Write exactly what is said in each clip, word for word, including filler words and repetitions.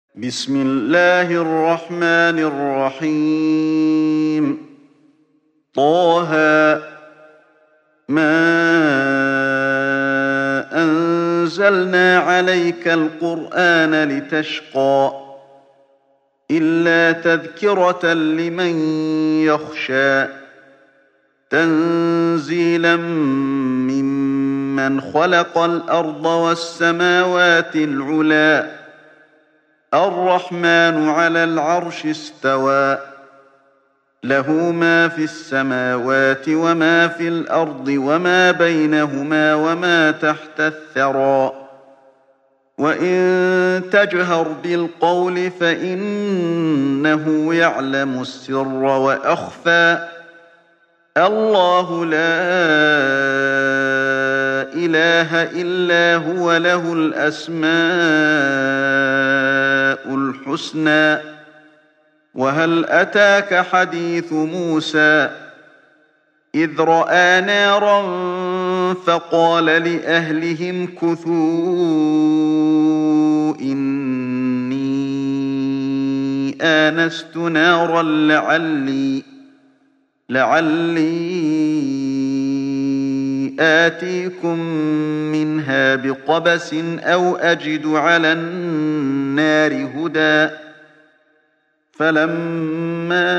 بسم الله الرحمن الرحيم طه ما أنزلنا عليك القرآن لتشقى إلا تذكرة لمن يخشى تنزيلا ممن خلق الأرض والسماوات العلى الرحمن على العرش استوى له ما في السماوات وما في الأرض وما بينهما وما تحت الثرى وإن تجهر بالقول فإنه يعلم السر وأخفى الله لا إله إلا هو له الأسماء الحسنى وهل أتاك حديث موسى إذ رأى نارا فقال لأهلهم كثوا إني آنست نارا لعلي لعلي آتيكم منها بقبس أو أجد على النار هدى فلما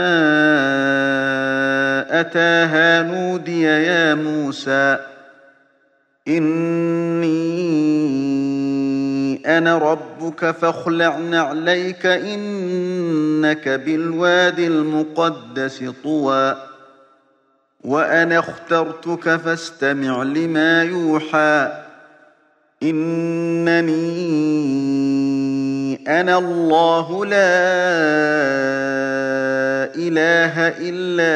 أتاها نودي يا موسى إني أنا ربك فاخلع نعليك إنك بالواد المقدس طوى وأنا اخترتك فاستمع لما يوحى إنني أنا الله لا إله إلا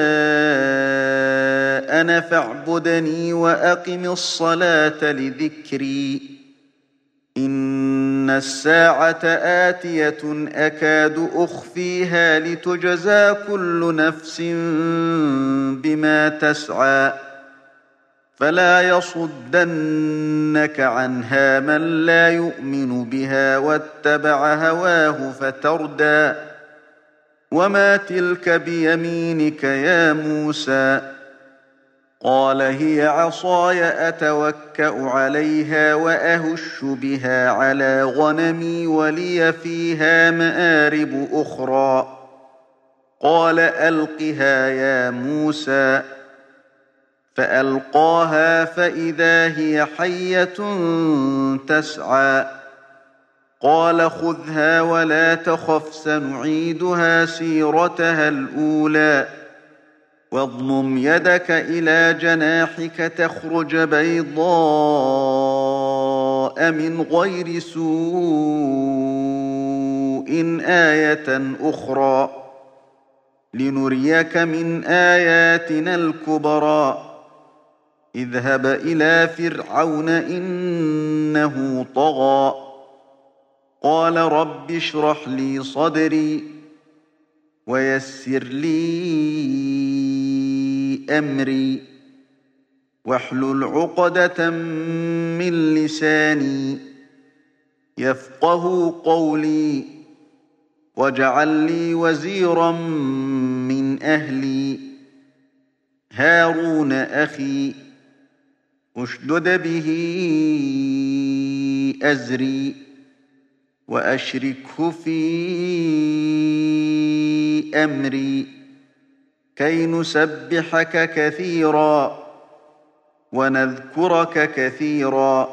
أنا فاعبدني وأقم الصلاة لذكري إن الساعة آتية أكاد أخفيها لتجزى كل نفس بما تسعى فلا يصدنك عنها من لا يؤمن بها واتبع هواه فتردى وما تلك بيمينك يا موسى قال هي عصاي أتوكأ عليها وأهش بها على غنمي ولي فيها مآرب أخرى قال ألقها يا موسى فألقاها فإذا هي حية تسعى قال خذها ولا تخف سنعيدها سيرتها الأولى واضمم يدك إلى جناحك تخرج بيضاء من غير سوء آية أخرى لنريك من آياتنا الكبرى اذهب إلى فرعون إنه طغى قال رب اشرح لي صدري ويسر لي أمري واحلل عقدة من لساني يفقه قولي واجعل لي وزيرا من أهلي هارون أخي اشدد به أزري وأشركه في أمري كي نسبحك كثيرا ونذكرك كثيرا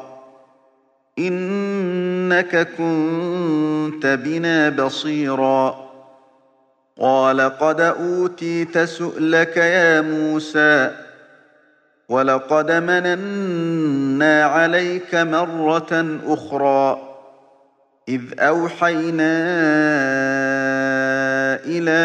إنك كنت بنا بصيرا قال قد أوتيت سؤلك يا موسى ولقد مننا عليك مرة أخرى إذ أوحينا إلى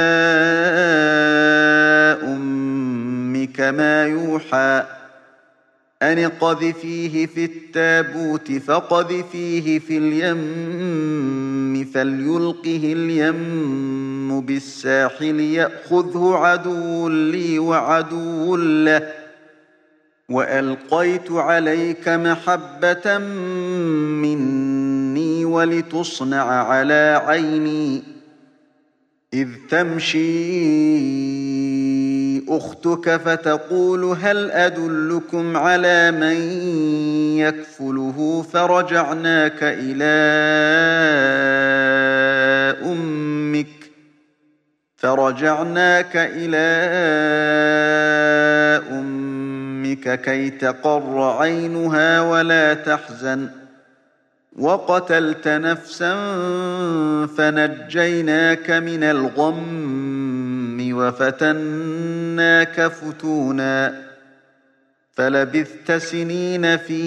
أمك ما يوحى أن اقذفيه في التابوت فاقذفيه في اليم فليلقه اليم بالساحل يأخذه عدو لي وعدو له وألقيت عليك محبة مني ولتصنع على عيني إذ تمشي أختك فتقول هل أدلكم على من يكفله فرجعناك إلى أمك فرجعناك إلى أمك كي تقر عينها ولا تحزن وقتلت نفسا فنجيناك من الغم وفتناك فتونا فلبثت سنين في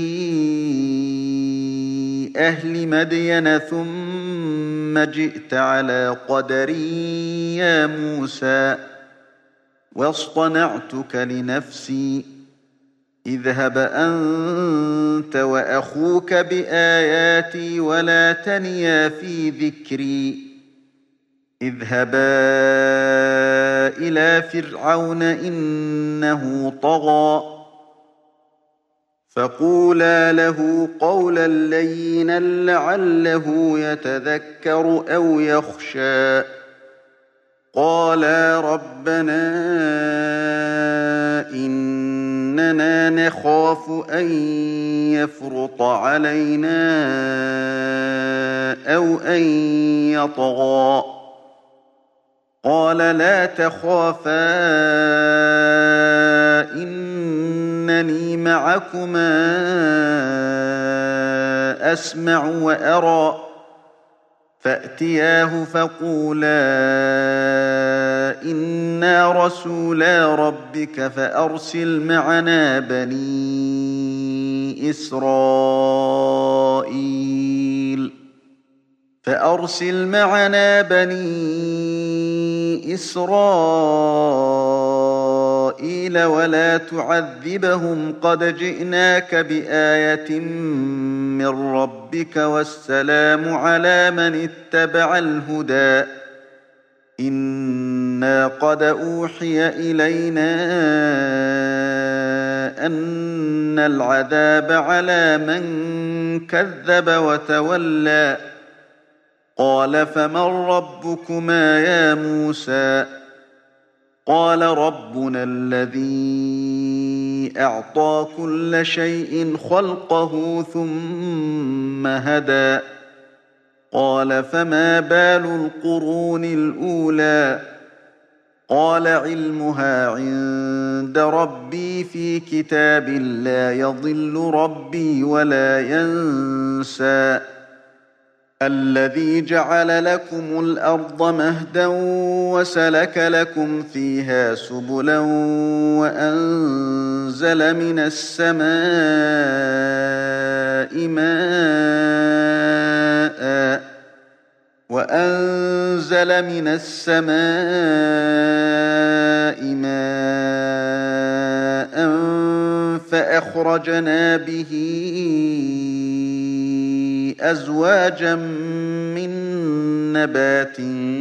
أهل مدين ثم جئت على قدري يا موسى واصطنعتك لنفسي اذهب أنت وأخوك بآياتي ولا تنيا في ذكري اذهبا إلى فرعون إنه طغى فقولا له قولا لينا لعله يتذكر أو يخشى قالا ربنا إننا نخاف أن يفرط علينا أو أن يطغى قال لا تخافا إنني معكما أسمع وأرى فأتياه فقولا إنا رسولا ربك فأرسل معنا بني إسرائيل فأرسل معنا بني إسرائيل ولا تعذبهم قد جئناك بآية من ربك والسلام على من اتبع الهدى إنا قد أوحي إلينا أن العذاب على من كذب وتولى قال فمن ربكما يا موسى قال ربنا الذي أعطى كل شيء خلقه ثم هدى قال فما بال القرون الأولى قال علمها عند ربي في كتاب لا يضل ربي ولا ينسى الذي جعل لكم الأرض مهدا وسلك لكم فيها سبلا وأنزل من السماء ماء وأنزل من السماء ماء فأخرجنا به أزواجا من نبات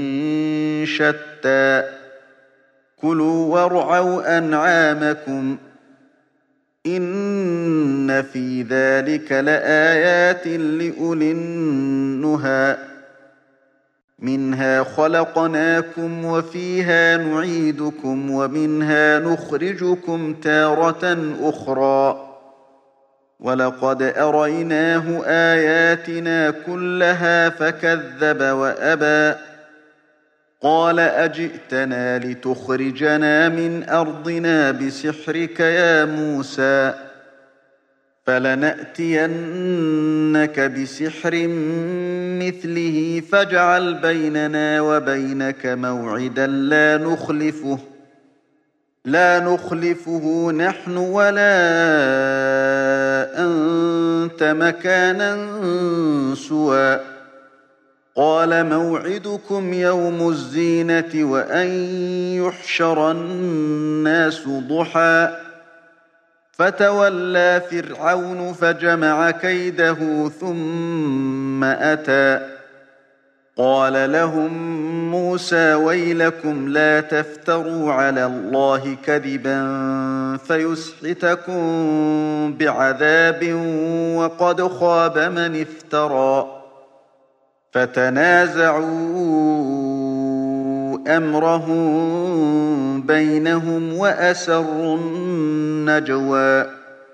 شتى كلوا وارعوا أنعامكم إن في ذلك لآيات لأولي النهى منها خلقناكم وفيها نعيدكم ومنها نخرجكم تارة أخرى ولقد أريناه آياتنا كلها فكذب وأبى قال أجئتنا لتخرجنا من أرضنا بسحرك يا موسى فلنأتينك بسحر مثله فاجعل بيننا وبينك موعدا لا نخلفه لا نخلفه نحن ولا أنت مكانا سوى قال موعدكم يوم الزينة وأن يحشر الناس ضحى فتولى فرعون فجمع كيده ثم أتى قال لهم موسى ويلكم لا تفتروا على الله كذبا فيسحتكم بعذاب وقد خاب من افترى فتنازعوا أمرهم بينهم وأسروا النجوى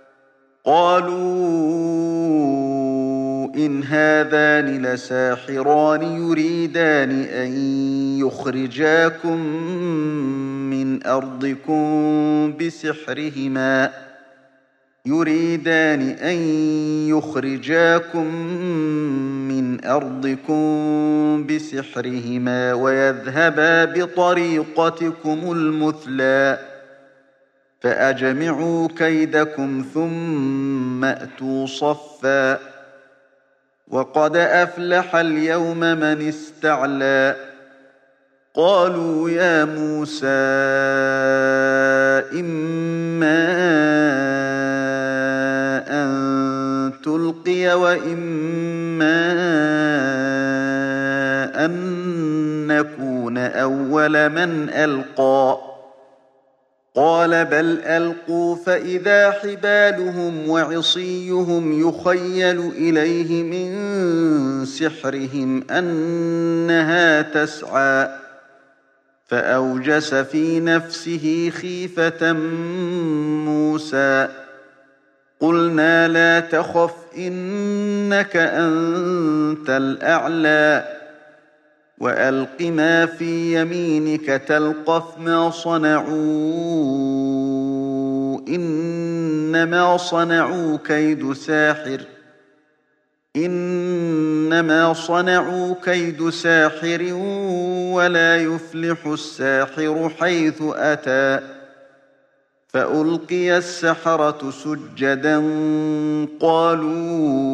قالوا إن هذان لساحران يريدان أن يخرجاكم من أرضكم بسحرهما يريدان أن يخرجاكم من أرضكم بسحرهما ويذهبا بطريقتكم المثلى فأجمعوا كيدكم ثم أتوا صفا وقد أفلح اليوم من استعلى قالوا يا موسى إما أن تلقي وإما أن نكون أول من ألقى قال بل ألقوا فإذا حبالهم وعصيهم يخيل إليه من سحرهم أنها تسعى فأوجس في نفسه خيفة موسى قلنا لا تخف إنك أنت الأعلى وألق ما في يمينك تلقف ما صنعوا إنما صنعوا كيد ساحر إنما صنعوا كيد ساحر ولا يفلح الساحر حيث أتى فألقي السحرة سجدا قالوا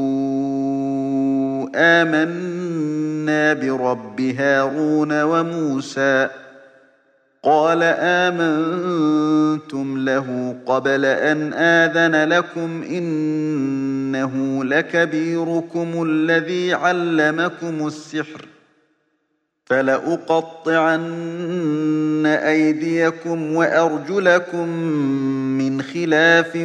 آمنا برب هارون وموسى قال آمنتم له قبل أن آذن لكم إنه لكبيركم الذي علمكم السحر فلأقطعن أيديكم وأرجلكم من خلاف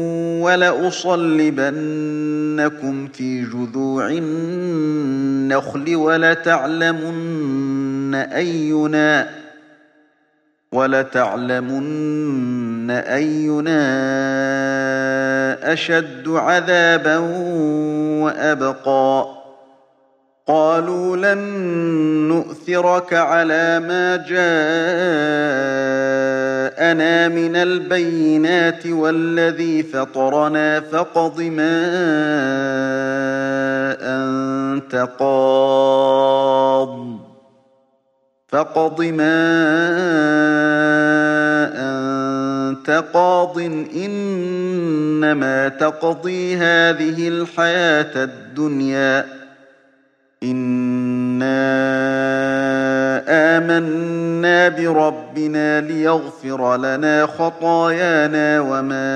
ولأصلبنكم في جذوع النخل ولتعلمن أينا ولتعلمن أينا أشد عذابا وأبقى قالوا لن نؤثرك على ما جاءنا من البينات والذي فطرنا فاقض ما أنت قاض فاقض ما أنت قاض إنما تقضي هذه الحياة الدنيا إنا آمنا بربنا ليغفر لنا خطايانا وما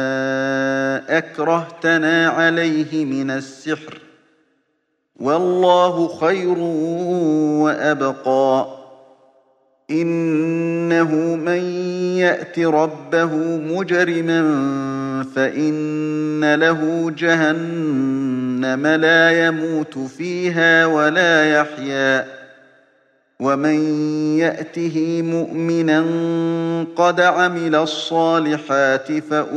أكرهتنا عليه من السحر والله خير وأبقى إنه من يأت ربه مجرما فإن له جهنم لا يموت فيها ولا يحيا ومن يأته مؤمنا قد عمل الصالحات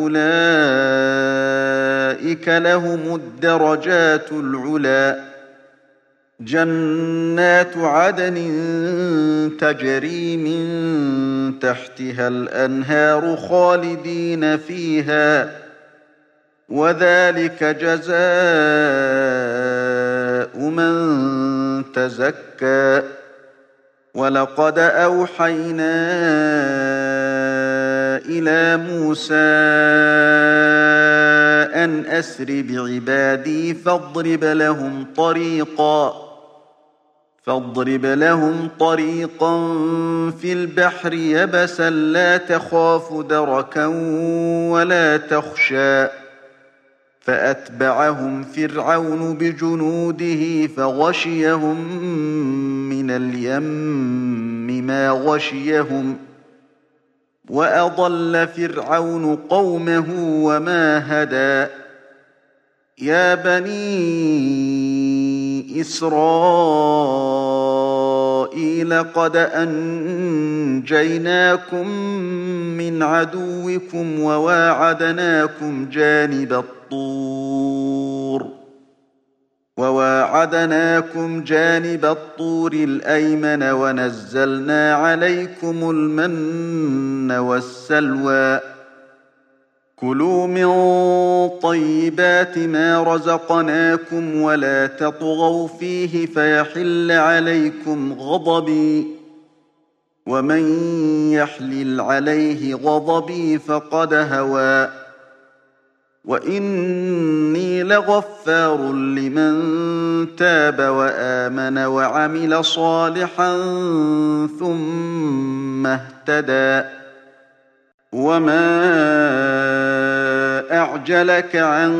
فأولئك لهم الدرجات العلى جنات عدن تجري من تحتها الأنهار خالدين فيها وذلك جزاء من تزكى ولقد أوحينا إلى موسى أن أسر بعبادي فاضرب لهم طريقا فاضرب لهم طريقا في البحر يبسا لا تخاف دركا ولا تخشى فأتبعهم فرعون بجنوده فغشيهم من اليم ما غشيهم وأضل فرعون قومه وما هدى يا بني إسرائيل قد أنجيناكم من عدوكم وواعدناكم جانب الطور وواعدناكم جانب الطور الأيمن ونزلنا عليكم المن والسلوى كلوا من طيبات ما رزقناكم ولا تطغوا فيه فيحل عليكم غضبي ومن يحلل عليه غضبي فقد هوى وإني لغفار لمن تاب وآمن وعمل صالحا ثم اهتدى وما أعجلك عن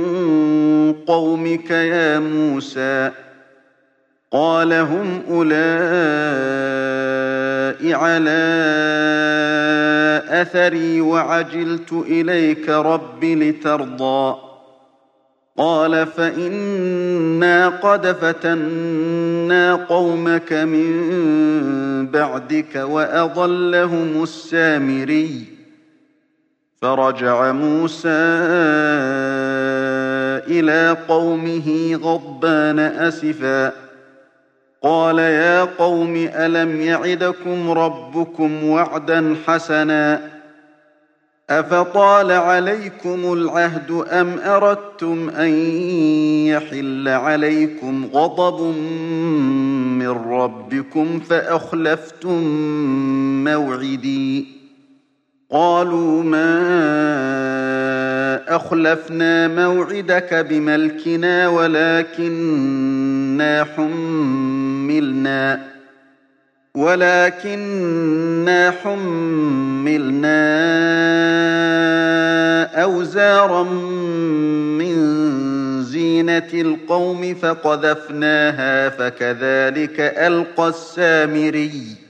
قومك يا موسى قال هم أولئك على أثري وعجلت إليك رب لترضى قال فإنا قد فتنا قومك من بعدك وأضلهم السامري فرجع موسى إلى قومه غضبان أسفا قال يا قوم ألم يعدكم ربكم وعدا حسنا أفطال عليكم العهد أم أردتم أن يحل عليكم غضب من ربكم فأخلفتم موعدي قالوا ما أخلفنا موعدك بملكنا ولكننا حملنا ولكننا حملنا أوزارا من زينة القوم فقذفناها فكذلك ألقى السامري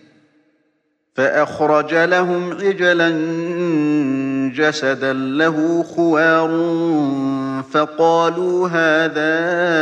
فأخرج لهم عجلا جسدا له خوار فقالوا هذا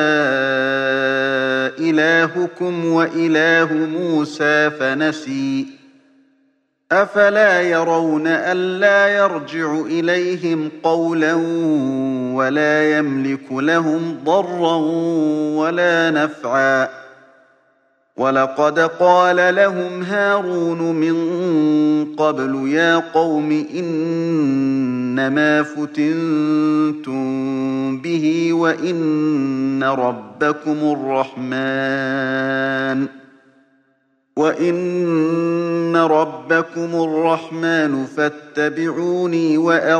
إلهكم وإله موسى فنسي أفلا يرون ألا يرجع إليهم قولا ولا يملك لهم ضرا ولا نفعا ولقد قال لهم هارون من قبل يا قوم إنما فتنتم به وإن ربكم الرحمن وإن ربكم الرحمن فاتبعوني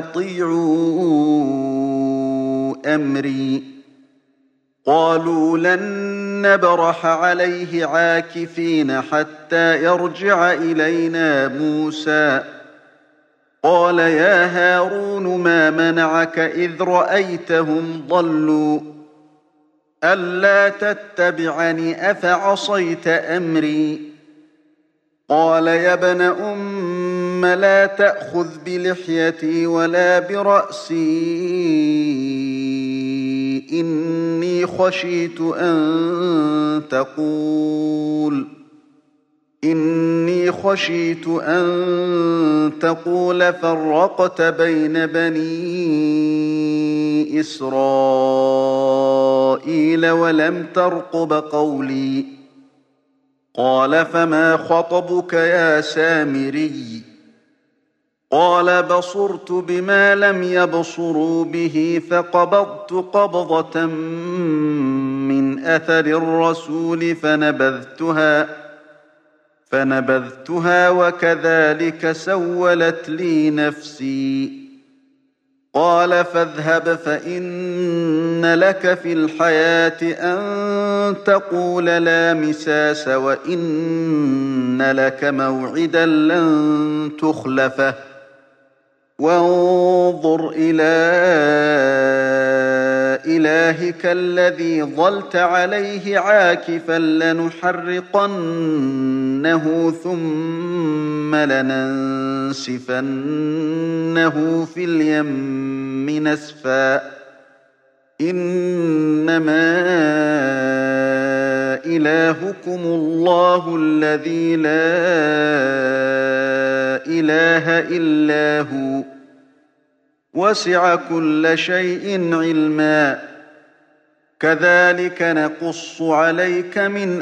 وأطيعوا أمري قالوا لن نبرح عليه عاكفين حتى يرجع إلينا موسى قال يا هارون ما منعك إذ رأيتهم ضلوا ألا تتبعني أفعصيت أمري قال يا ابن أم لا تأخذ بلحيتي ولا برأسي إني خشيت أن تقول إني خشيت أن تقول فرقت بين بني إسرائيل ولم ترقب قولي قال فما خطبك يا سامري قال بصرت بما لم يبصروا به فقبضت قبضة من أثر الرسول فنبذتها فنبذتها وكذلك سولت لي نفسي قال فاذهب فإن لك في الحياة أن تقول لا مساس وإن لك موعدا لن تخلفه وانظر إلى إلهك الذي ظلت عليه عاكفا لنحرقنه ثم لننسفنه في اليم نسفا إنما إلهكم الله الذي لا إله إلا هو وسع كل شيء علما كذلك نقص عليك من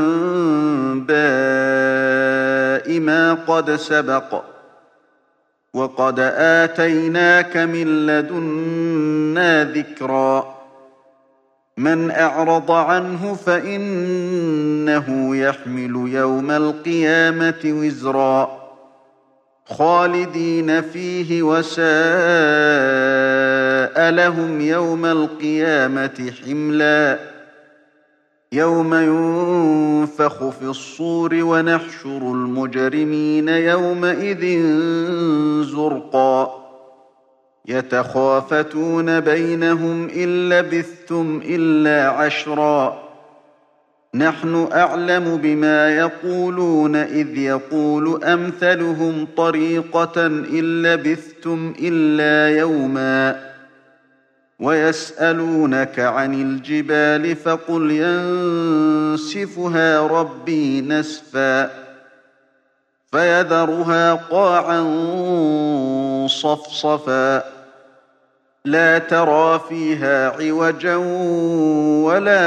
أنباء ما قد سبق وقد آتيناك من لدنا ذكرا من أعرض عنه فإنه يحمل يوم القيامة وزرا خالدين فيه وساء لهم يوم القيامة حملا يوم ينفخ في الصور ونحشر المجرمين يومئذ زرقا يتخافتون بينهم إن لبثتم إلا عشرا نحن أعلم بما يقولون إذ يقول أمثلهم طريقة إن لبثتم إلا يوما ويسألونك عن الجبال فقل ينسفها ربي نسفا فيذرها قاعا صفصفا لا ترى فيها عوجا ولا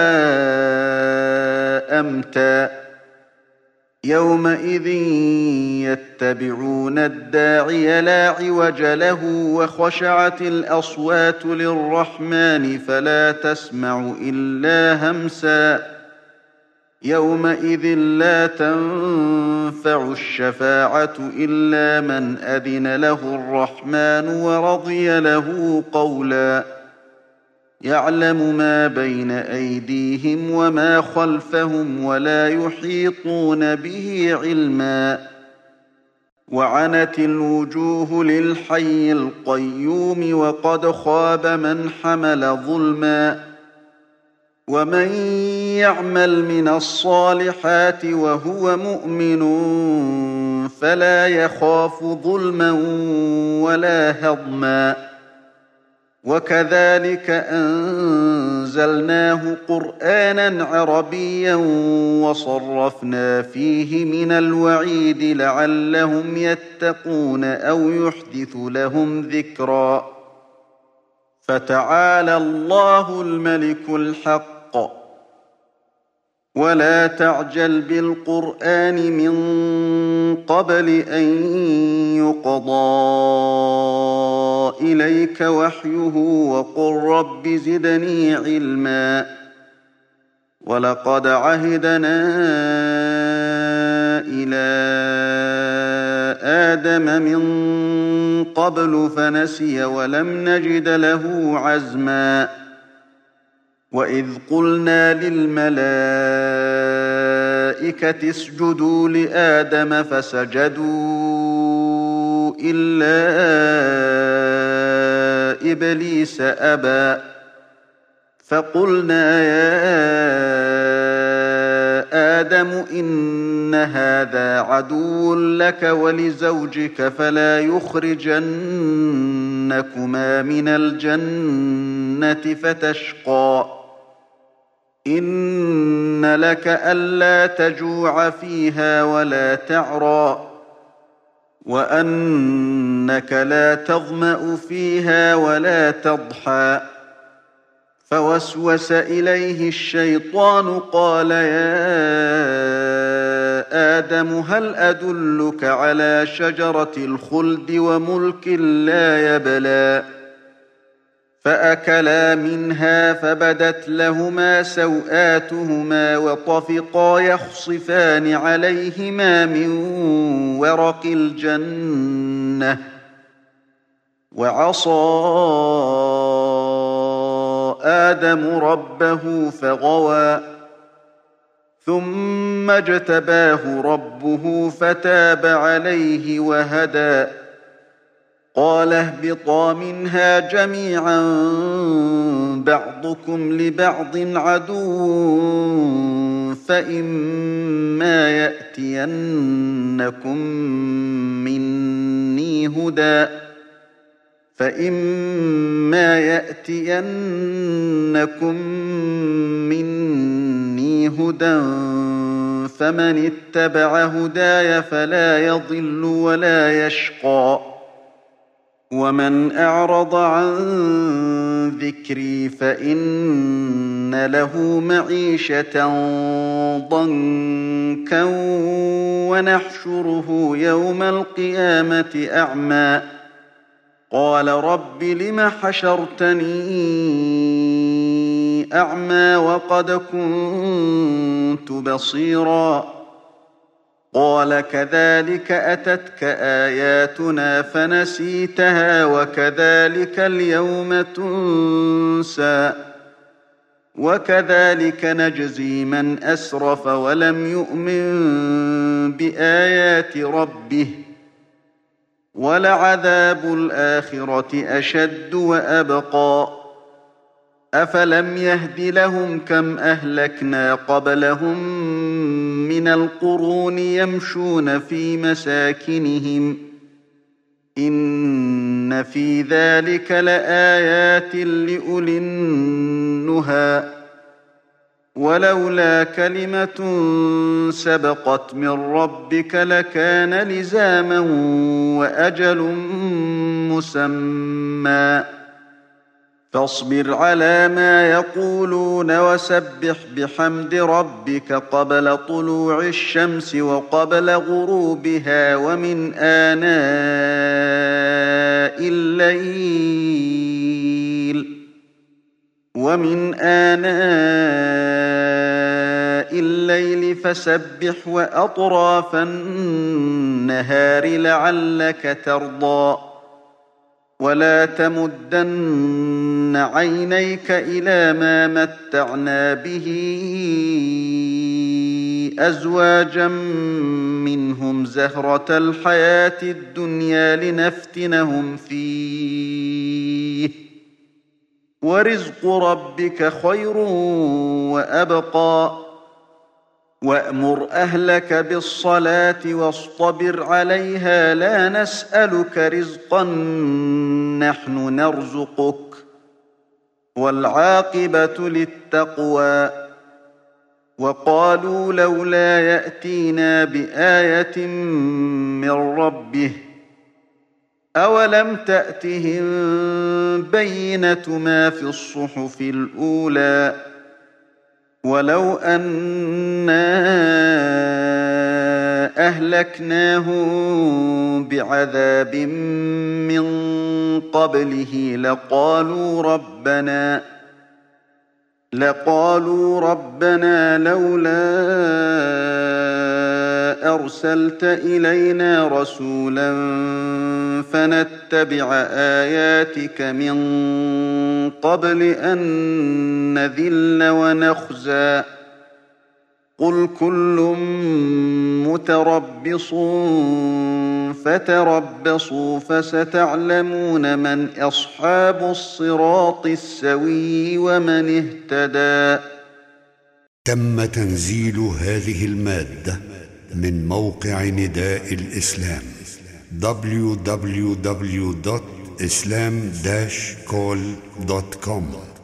أمتا يومئذ يتبعون الداعي لا عوج له وخشعت الأصوات للرحمن فلا تسمع إلا همسا يومئذ لا تنفع الشفاعة إلا من أذن له الرحمن ورضي له قولا يعلم ما بين أيديهم وما خلفهم ولا يحيطون به علما وعنت الوجوه للحي القيوم وقد خاب من حمل ظلما ومن يعمل من الصالحات وهو مؤمن فلا يخاف ظلما ولا هضما وكذلك أنزلناه قرآنا عربيا وصرفنا فيه من الوعيد لعلهم يتقون أو يحدث لهم ذكرا فتعالى الله الملك الحق ولا تعجل بالقرآن من قبل أن يقضى إليك وحيه وقل رب زدني علما ولقد عهدنا إلى آدم من قبل فنسي ولم نجد له عزما وإذ قلنا للملائكة اسجدوا لآدم فسجدوا إلا إبليس أبى فقلنا يا آدم إن هذا عدو لك ولزوجك فلا يخرجنكما من الجنة فتشقى إن لك ألا تجوع فيها ولا تعرى وأنك لا تظمأ فيها ولا تضحى فوسوس إليه الشيطان قال يا آدم هل أدلك على شجرة الخلد وملك لا يبلى فأكلا منها فبدت لهما سوآتهما وطفقا يخصفان عليهما من ورق الجنة وعصى آدم ربه فغوى ثم اجتباه ربه فتاب عليه وهدى قال اهبطا منها جميعا بعضكم لبعض عدو فإما يأتينكم مني هدى فإما يأتينكم مني هدى فمن اتبع هداي فلا يضل ولا يشقى ومن أعرض عن ذكري فإن له معيشة ضنكا ونحشره يوم القيامة أعمى قال رب لم حشرتني أعمى وقد كنت بصيرا قال كذلك أتتك آياتنا فنسيتها وكذلك اليوم تنسى وكذلك نجزي من أسرف ولم يؤمن بآيات ربه ولعذاب الآخرة أشد وأبقى أفلم يهد لهم كم أهلكنا قبلهم من القرون يمشون في مساكنهم إن في ذلك لآيات لأولي النهى ولولا كلمة سبقت من ربك لكان لزاما وأجل مسمى فاصبر على ما يقولون وسبح بحمد ربك قبل طلوع الشمس وقبل غروبها ومن آناء الليل ومن آناء الليل فسبح وأطراف النهار لعلك ترضى ولا تمدن عينيك إلى ما متعنا به أزواجا منهم زهرة الحياة الدنيا لنفتنهم فيه ورزق ربك خير وأبقى وأمر أهلك بالصلاة واصطبر عليها لا نسألك رزقا نحن نرزقك والعاقبة للتقوى وقالوا لولا يأتينا بآية من ربه أولم تأتهم بينة ما في الصحف الأولى ولو أنا أهلكناهم بعذاب من قبله لقالوا ربنا لقالوا ربنا لولا أرسلت إلينا رسولا فنتبع آياتك من قبل أن نذل ونخزى قل كل متربص فتربصوا فستعلمون من أصحاب الصراط السوي ومن اهتدى. تم تنزيل هذه المادة من موقع نداء الإسلام دبليو دبليو دبليو دوت إسلام داش كول دوت كوم.